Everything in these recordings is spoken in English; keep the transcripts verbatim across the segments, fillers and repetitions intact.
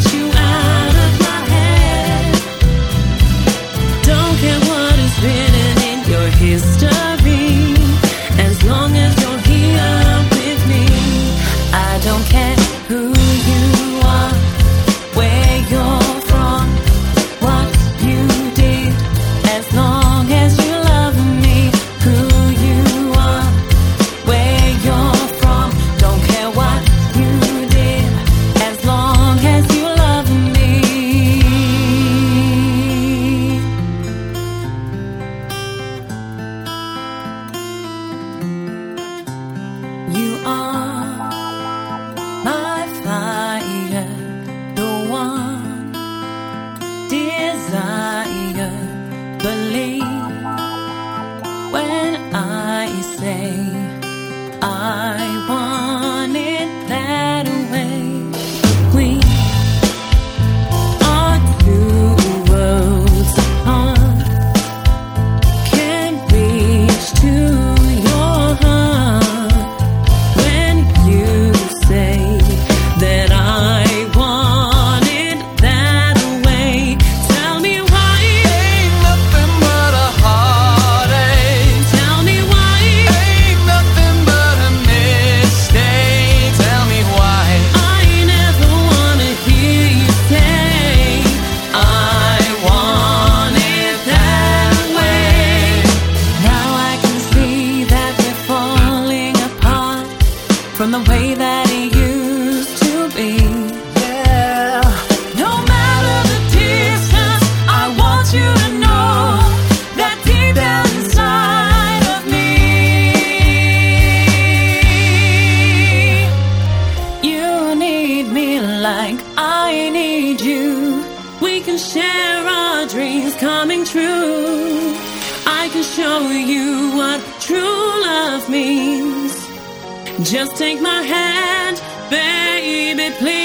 get you out of my head. Don't care what is written in your history, as long as you're here with me. I don't care who you are, where you're from, what you did, as long as you love me. Who you are, where you're from, don't care what you did, as long as you love me. You are my fire, the one desire. Believe when I say I want it that way. We are two worlds apart, can't reach to your heart. When you say that I want it that way, tell me why. Ain't nothing but a heartache. Tell me why. Ain't nothing but a mistake. Tell me why. I never wanna hear you say I want it that way. Now I can see that we're falling apart from the way that it used to be. Yeah. No matter the distance, I want you to know that deep down inside of me, you need me like I need you. We can share our dreams coming true. I can show you what true love means. Just take my hand, baby,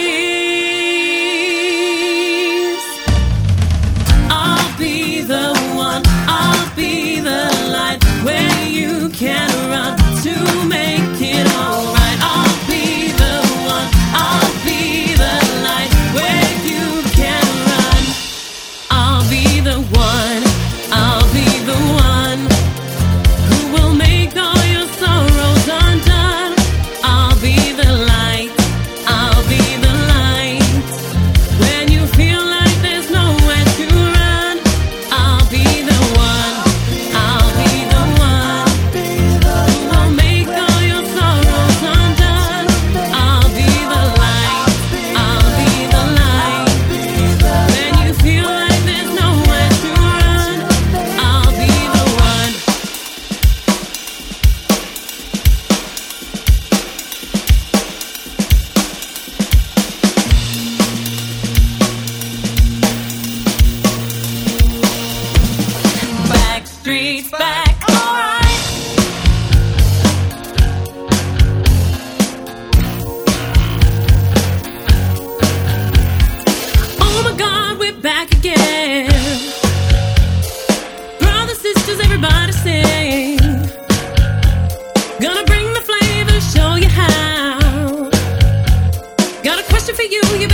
please. I'll be the one, I'll be the light where you can run to make it alright. I'll be the one, I'll be the light where you can run. I'll be the one, I'll be the one who will make all your sorrows undone. I'll be the light, I'll be the light when you feel like there's nowhere to run. I'll be the one, I'll be the one who will make all your sorrows undone. I'll be the light, I'll be the light when you feel like there's nowhere to run. I'll be the one. Back streets back, alright. Oh my God, we're back again. Brothers, sisters, everybody sing. Gonna bring the flavor, show you how. Got a question for you, you